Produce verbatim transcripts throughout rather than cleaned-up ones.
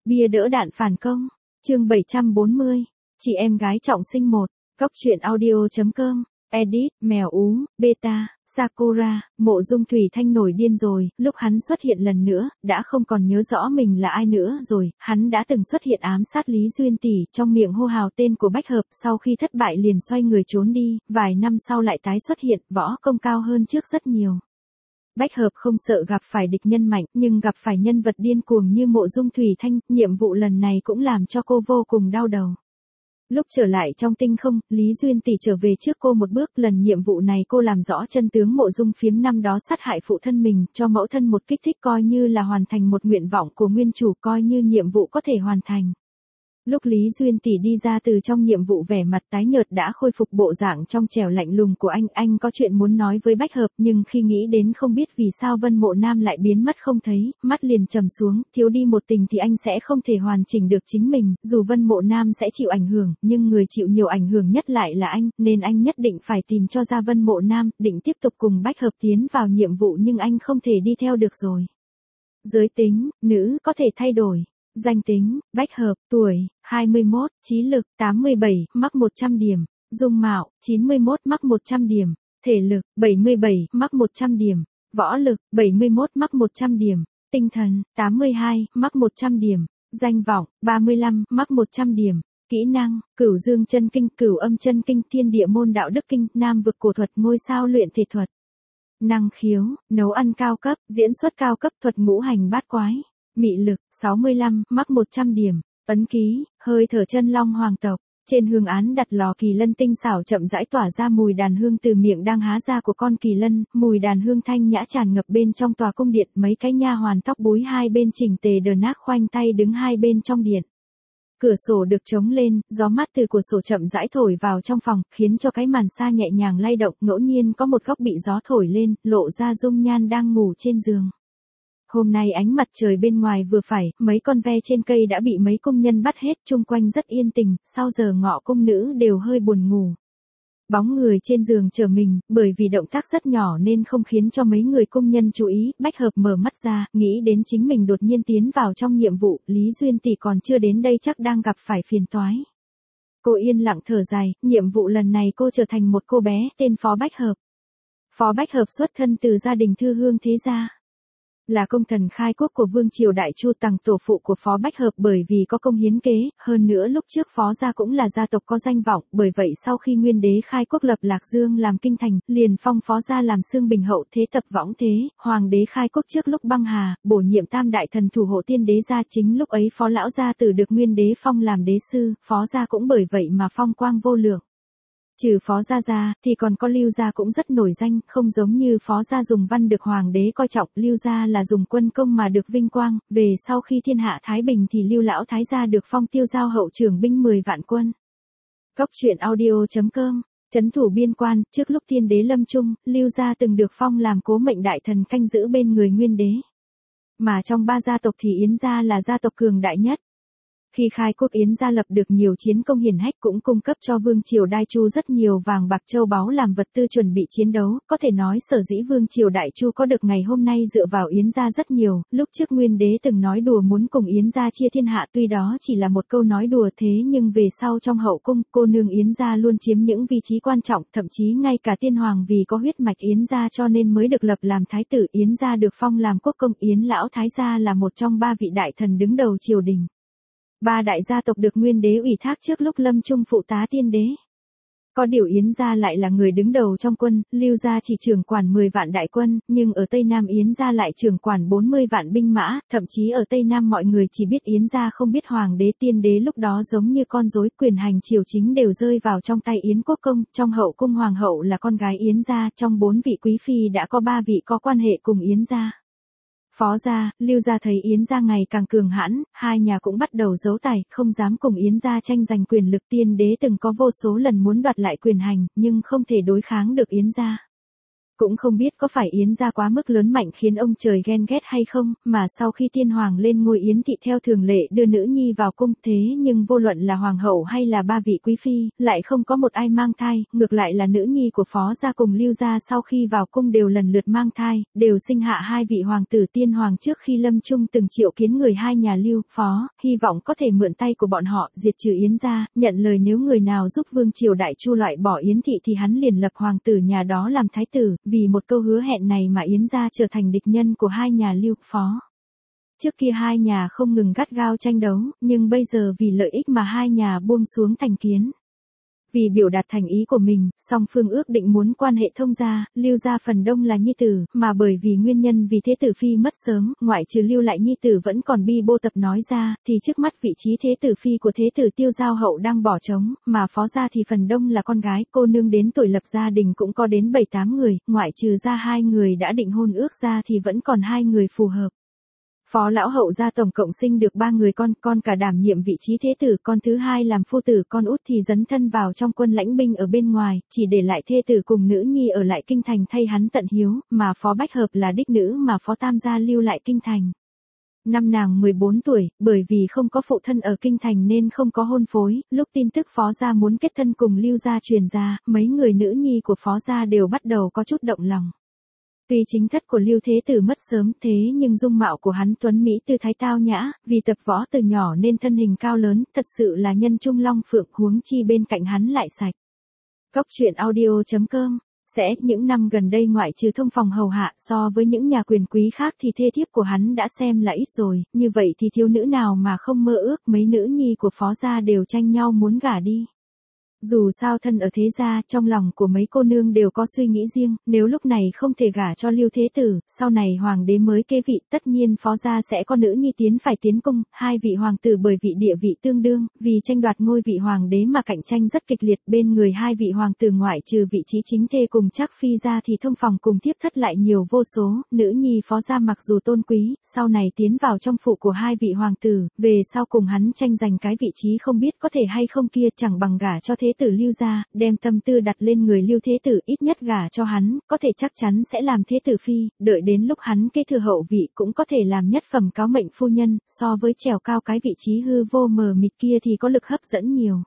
Bia đỡ đạn phản công. Chương bảy trăm bốn mươi. Chị em gái trọng sinh một. Góc truyện audio chấm com. Edit, mèo ú, beta, Sakura. Mộ Dung Thủy Thanh nổi điên rồi, lúc hắn xuất hiện lần nữa, đã không còn nhớ rõ mình là ai nữa rồi, hắn đã từng xuất hiện ám sát Lý Duyên tỷ, trong miệng hô hào tên của Bách Hợp, sau khi thất bại liền xoay người trốn đi, vài năm sau lại tái xuất hiện, võ công cao hơn trước rất nhiều. Bách Hợp không sợ gặp phải địch nhân mạnh, nhưng gặp phải nhân vật điên cuồng như Mộ Dung Thủy Thanh, nhiệm vụ lần này cũng làm cho cô vô cùng đau đầu. Lúc trở lại trong tinh không, Lý Duyên tỷ trở về trước cô một bước, lần nhiệm vụ này cô làm rõ chân tướng Mộ Dung Phiếm năm đó sát hại phụ thân mình, cho mẫu thân một kích thích coi như là hoàn thành một nguyện vọng của nguyên chủ, coi như nhiệm vụ có thể hoàn thành. Lúc Lý Duyên tỷ đi ra từ trong nhiệm vụ vẻ mặt tái nhợt đã khôi phục bộ dạng trong trẻo lạnh lùng của anh, anh có chuyện muốn nói với Bách Hợp, nhưng khi nghĩ đến không biết vì sao Vân Mộ Nam lại biến mất không thấy, mắt liền trầm xuống, thiếu đi một tình thì anh sẽ không thể hoàn chỉnh được chính mình, dù Vân Mộ Nam sẽ chịu ảnh hưởng, nhưng người chịu nhiều ảnh hưởng nhất lại là anh, nên anh nhất định phải tìm cho ra Vân Mộ Nam, định tiếp tục cùng Bách Hợp tiến vào nhiệm vụ nhưng anh không thể đi theo được rồi. Giới tính, nữ, có thể thay đổi. Danh tính, Bách Hợp, tuổi, hai mươi mốt, trí lực, tám mươi bảy, mắc một trăm điểm, dung mạo, chín mươi mốt, mắc một trăm điểm, thể lực, bảy mươi bảy, mắc một trăm điểm, võ lực, bảy mươi mốt, mắc một trăm điểm, tinh thần, tám mươi hai, mắc một trăm điểm, danh vọng, ba mươi lăm, mắc một trăm điểm, kỹ năng, Cửu Dương chân kinh, Cửu Âm chân kinh, Thiên Địa môn đạo đức kinh, Nam vực cổ thuật, ngôi sao luyện thể thuật. Năng khiếu, nấu ăn cao cấp, diễn xuất cao cấp, thuật ngũ hành bát quái. Mị lực, sáu mươi lăm, mắc một trăm điểm, ấn ký, hơi thở chân long hoàng tộc, trên hương án đặt lò kỳ lân tinh xảo chậm rãi tỏa ra mùi đàn hương từ miệng đang há ra của con kỳ lân, mùi đàn hương thanh nhã tràn ngập bên trong tòa cung điện, mấy cái nha hoàn tóc búi hai bên chỉnh tề đờ nác khoanh tay đứng hai bên trong điện. Cửa sổ được chống lên, gió mát từ cửa sổ chậm rãi thổi vào trong phòng, khiến cho cái màn sa nhẹ nhàng lay động, ngẫu nhiên có một góc bị gió thổi lên, lộ ra dung nhan đang ngủ trên giường. Hôm nay ánh mặt trời bên ngoài vừa phải, mấy con ve trên cây đã bị mấy công nhân bắt hết, chung quanh rất yên tình, sau giờ ngọ cung nữ đều hơi buồn ngủ. Bóng người trên giường chờ mình, bởi vì động tác rất nhỏ nên không khiến cho mấy người công nhân chú ý, Bách Hợp mở mắt ra, nghĩ đến chính mình đột nhiên tiến vào trong nhiệm vụ, Lý Duyên tỷ còn chưa đến đây chắc đang gặp phải phiền toái. Cô yên lặng thở dài, nhiệm vụ lần này cô trở thành một cô bé, tên Phó Bách Hợp. Phó Bách Hợp xuất thân từ gia đình thư hương thế gia. Là công thần khai quốc của Vương Triều Đại Chu, tằng tổ phụ của Phó Bách Hợp bởi vì có công hiến kế, hơn nữa lúc trước Phó gia cũng là gia tộc có danh vọng, bởi vậy sau khi Nguyên đế khai quốc lập Lạc Dương làm kinh thành, liền phong Phó gia làm xương bình hậu thế tập võng thế, Hoàng đế khai quốc trước lúc băng hà, bổ nhiệm tam đại thần thủ hộ tiên đế gia, chính lúc ấy Phó lão gia tử được Nguyên đế phong làm đế sư, Phó gia cũng bởi vậy mà phong quang vô lượng. Trừ Phó gia ra, thì còn có Lưu gia cũng rất nổi danh, không giống như Phó gia dùng văn được hoàng đế coi trọng, Lưu gia là dùng quân công mà được vinh quang, về sau khi thiên hạ thái bình thì Lưu lão thái gia được phong tiêu giao hậu trưởng binh mười vạn quân. Góc truyện audio chấm com. Trấn thủ biên quan, trước lúc thiên đế lâm chung, Lưu gia từng được phong làm cố mệnh đại thần canh giữ bên người Nguyên đế. Mà trong ba gia tộc thì Yến gia là gia tộc cường đại nhất. Khi khai quốc Yến gia lập được nhiều chiến công hiển hách, cũng cung cấp cho Vương Triều Đại Chu rất nhiều vàng bạc châu báu làm vật tư chuẩn bị chiến đấu, có thể nói sở dĩ Vương Triều Đại Chu có được ngày hôm nay dựa vào Yến gia rất nhiều, lúc trước Nguyên đế từng nói đùa muốn cùng Yến gia chia thiên hạ, tuy đó chỉ là một câu nói đùa thế nhưng về sau trong hậu cung, cô nương Yến gia luôn chiếm những vị trí quan trọng, thậm chí ngay cả tiên hoàng vì có huyết mạch Yến gia cho nên mới được lập làm thái tử, Yến gia được phong làm quốc công, Yến lão thái gia là một trong ba vị đại thần đứng đầu triều đình. Ba đại gia tộc được Nguyên đế ủy thác trước lúc lâm chung phụ tá tiên đế. Có điều Yến gia lại là người đứng đầu trong quân, Lưu gia chỉ trưởng quản mười vạn đại quân, nhưng ở Tây Nam Yến gia lại trưởng quản bốn mươi vạn binh mã, thậm chí ở Tây Nam mọi người chỉ biết Yến gia không biết hoàng đế, tiên đế lúc đó giống như con rối, quyền hành triều chính đều rơi vào trong tay Yến quốc công, trong hậu cung hoàng hậu là con gái Yến gia, trong bốn vị quý phi đã có ba vị có quan hệ cùng Yến gia. Phó gia, Lưu gia thấy Yến gia ngày càng cường hãn, hai nhà cũng bắt đầu giấu tài, không dám cùng Yến gia tranh giành quyền lực, tiên đế từng có vô số lần muốn đoạt lại quyền hành, nhưng không thể đối kháng được Yến gia. Cũng không biết có phải Yến gia quá mức lớn mạnh khiến ông trời ghen ghét hay không, mà sau khi tiên hoàng lên ngôi Yến thị theo thường lệ đưa nữ nhi vào cung, thế nhưng vô luận là hoàng hậu hay là ba vị quý phi, lại không có một ai mang thai, ngược lại là nữ nhi của Phó gia cùng Lưu gia sau khi vào cung đều lần lượt mang thai, đều sinh hạ hai vị hoàng tử. Tiên hoàng trước khi lâm chung từng triệu kiến người hai nhà Lưu, Phó, hy vọng có thể mượn tay của bọn họ diệt trừ Yến gia, nhận lời nếu người nào giúp vương triều đại Chu loại bỏ Yến thị thì hắn liền lập hoàng tử nhà đó làm thái tử. Vì một câu hứa hẹn này mà Yến gia trở thành địch nhân của hai nhà Lưu, Phó. Trước kia hai nhà không ngừng gắt gao tranh đấu, nhưng bây giờ vì lợi ích mà hai nhà buông xuống thành kiến. Vì biểu đạt thành ý của mình, song phương ước định muốn quan hệ thông gia, Lưu gia phần đông là nhi tử, mà bởi vì nguyên nhân vì thế tử phi mất sớm, ngoại trừ Lưu lại nhi tử vẫn còn bi bô tập nói ra, thì trước mắt vị trí thế tử phi của thế tử Tiêu Giao Hậu đang bỏ trống, mà Phó gia thì phần đông là con gái, cô nương đến tuổi lập gia đình cũng có đến bảy tám người, ngoại trừ ra hai người đã định hôn ước ra thì vẫn còn hai người phù hợp. Phó lão hậu gia tổng cộng sinh được ba người con, con cả đảm nhiệm vị trí thế tử, con thứ hai làm phu tử, con út thì dấn thân vào trong quân lãnh binh ở bên ngoài, chỉ để lại thê tử cùng nữ nhi ở lại kinh thành thay hắn tận hiếu, mà Phó Bách Hợp là đích nữ mà Phó Tam gia lưu lại kinh thành. Năm nàng mười bốn tuổi, bởi vì không có phụ thân ở kinh thành nên không có hôn phối, lúc tin tức Phó gia muốn kết thân cùng Lưu gia truyền ra, mấy người nữ nhi của Phó gia đều bắt đầu có chút động lòng. Tuy chính thất của Lưu Thế Tử mất sớm thế nhưng dung mạo của hắn tuấn mỹ tư thái tao nhã, vì tập võ từ nhỏ nên thân hình cao lớn, thật sự là nhân trung long phượng, huống chi bên cạnh hắn lại sạch. Cốc truyện audio chấm com sẽ những năm gần đây ngoại trừ thông phòng hầu hạ, so với những nhà quyền quý khác thì thê thiếp của hắn đã xem là ít rồi, như vậy thì thiếu nữ nào mà không mơ ước, mấy nữ nhi của Phó gia đều tranh nhau muốn gả đi. Dù sao thân ở thế gia, trong lòng của mấy cô nương đều có suy nghĩ riêng, nếu lúc này không thể gả cho Lưu Thế Tử, sau này hoàng đế mới kế vị, tất nhiên Phó gia sẽ có nữ nhi tiến phải tiến cung, hai vị hoàng tử bởi vị địa vị tương đương, vì tranh đoạt ngôi vị hoàng đế mà cạnh tranh rất kịch liệt, bên người hai vị hoàng tử ngoại trừ vị trí chính thê cùng Trác phi gia thì thông phòng cùng thiếp thất lại nhiều vô số, nữ nhi Phó gia mặc dù tôn quý, sau này tiến vào trong phủ của hai vị hoàng tử, về sau cùng hắn tranh giành cái vị trí không biết có thể hay không kia, chẳng bằng gả cho thế tử Lưu gia, đem tâm tư đặt lên người Lưu Thế Tử, ít nhất gả cho hắn, có thể chắc chắn sẽ làm thế tử phi, đợi đến lúc hắn kế thừa hậu vị cũng có thể làm nhất phẩm cáo mệnh phu nhân, so với trèo cao cái vị trí hư vô mờ mịt kia thì có lực hấp dẫn nhiều.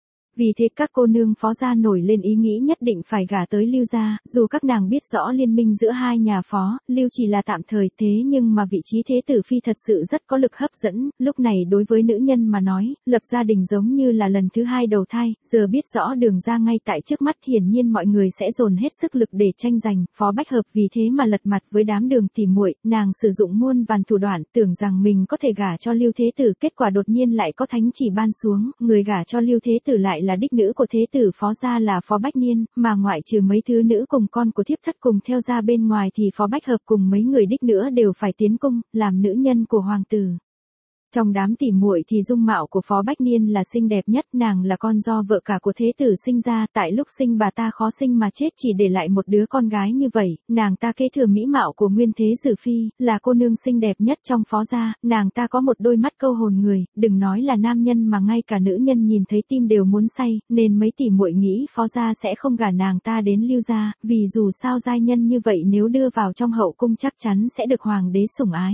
Vì thế các cô nương Phó gia nổi lên ý nghĩ nhất định phải gả tới Lưu gia, dù các nàng biết rõ liên minh giữa hai nhà Phó, Lưu chỉ là tạm thời, thế nhưng mà vị trí thế tử phi thật sự rất có lực hấp dẫn, lúc này đối với nữ nhân mà nói, lập gia đình giống như là lần thứ hai đầu thai, giờ biết rõ đường ra ngay tại trước mắt, hiển nhiên mọi người sẽ dồn hết sức lực để tranh giành, Phó Bách Hợp vì thế mà lật mặt với đám Đường tỉ muội, nàng sử dụng muôn vàn thủ đoạn, tưởng rằng mình có thể gả cho Lưu Thế Tử, kết quả đột nhiên lại có thánh chỉ ban xuống, người gả cho Lưu Thế Tử lại là đích nữ của thế tử Phó gia là Phó Bách Niên, mà ngoại trừ mấy thứ nữ cùng con của thiếp thất cùng theo ra bên ngoài thì Phó Bách Hợp cùng mấy người đích nữa đều phải tiến cung, làm nữ nhân của hoàng tử. Trong đám tỉ muội thì dung mạo của Phó Bách Niên là xinh đẹp nhất, nàng là con do vợ cả của thế tử sinh ra, tại lúc sinh bà ta khó sinh mà chết chỉ để lại một đứa con gái như vậy, nàng ta kế thừa mỹ mạo của nguyên thế Sử Phi, là cô nương xinh đẹp nhất trong Phó gia, nàng ta có một đôi mắt câu hồn người, đừng nói là nam nhân mà ngay cả nữ nhân nhìn thấy tim đều muốn say, nên mấy tỉ muội nghĩ Phó gia sẽ không gả nàng ta đến Lưu gia, vì dù sao giai nhân như vậy nếu đưa vào trong hậu cung chắc chắn sẽ được hoàng đế sủng ái.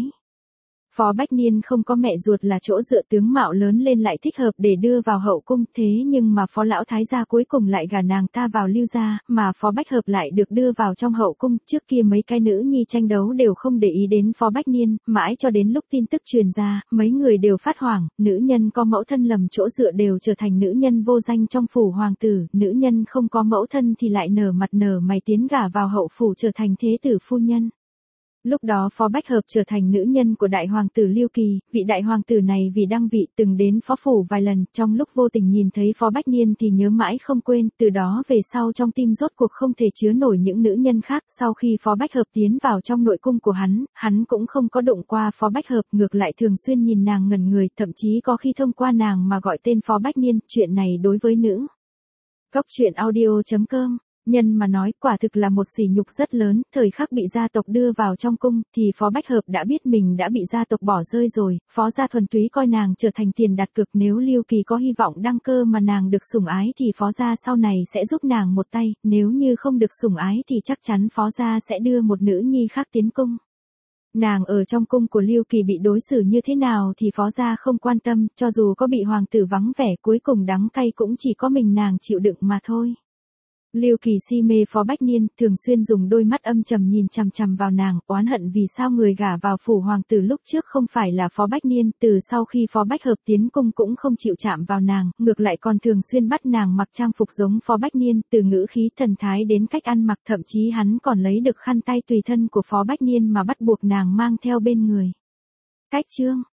Phó Bách Niên không có mẹ ruột là chỗ dựa, tướng mạo lớn lên lại thích hợp để đưa vào hậu cung, thế nhưng mà Phó lão thái gia cuối cùng lại gả nàng ta vào Lưu gia, mà Phó Bách Hợp lại được đưa vào trong hậu cung, trước kia mấy cái nữ nhi tranh đấu đều không để ý đến Phó Bách Niên, mãi cho đến lúc tin tức truyền ra, mấy người đều phát hoảng, nữ nhân có mẫu thân lầm chỗ dựa đều trở thành nữ nhân vô danh trong phủ hoàng tử, nữ nhân không có mẫu thân thì lại nở mặt nở mày tiến gả vào hậu phủ trở thành thế tử phu nhân. Lúc đó Phó Bách Hợp trở thành nữ nhân của đại hoàng tử Lưu Kỳ, vị đại hoàng tử này vì đăng vị từng đến phó phủ vài lần, trong lúc vô tình nhìn thấy Phó Bách Niên thì nhớ mãi không quên, từ đó về sau trong tim rốt cuộc không thể chứa nổi những nữ nhân khác, sau khi Phó Bách Hợp tiến vào trong nội cung của hắn, hắn cũng không có đụng qua Phó Bách Hợp, ngược lại thường xuyên nhìn nàng ngẩn người, thậm chí có khi thông qua nàng mà gọi tên Phó Bách Niên, chuyện này đối với nữ. Cốc truyện audio chấm com Nhân mà nói quả thực là một sỉ nhục rất lớn, thời khắc bị gia tộc đưa vào trong cung, thì Phó Bách Hợp đã biết mình đã bị gia tộc bỏ rơi rồi, Phó gia thuần túy coi nàng trở thành tiền đặt cược, nếu Lưu Kỳ có hy vọng đăng cơ mà nàng được sủng ái thì Phó gia sau này sẽ giúp nàng một tay, nếu như không được sủng ái thì chắc chắn Phó gia sẽ đưa một nữ nhi khác tiến cung. Nàng ở trong cung của Lưu Kỳ bị đối xử như thế nào thì Phó gia không quan tâm, cho dù có bị hoàng tử vắng vẻ cuối cùng đắng cay cũng chỉ có mình nàng chịu đựng mà thôi. Lưu Kỳ si mê Phó Bách Niên, thường xuyên dùng đôi mắt âm trầm nhìn chằm chằm vào nàng, oán hận vì sao người gả vào phủ hoàng tử lúc trước không phải là Phó Bách Niên, từ sau khi Phó Bách Hợp tiến cung cũng không chịu chạm vào nàng, ngược lại còn thường xuyên bắt nàng mặc trang phục giống Phó Bách Niên, từ ngữ khí thần thái đến cách ăn mặc, thậm chí hắn còn lấy được khăn tay tùy thân của Phó Bách Niên mà bắt buộc nàng mang theo bên người. Cách chương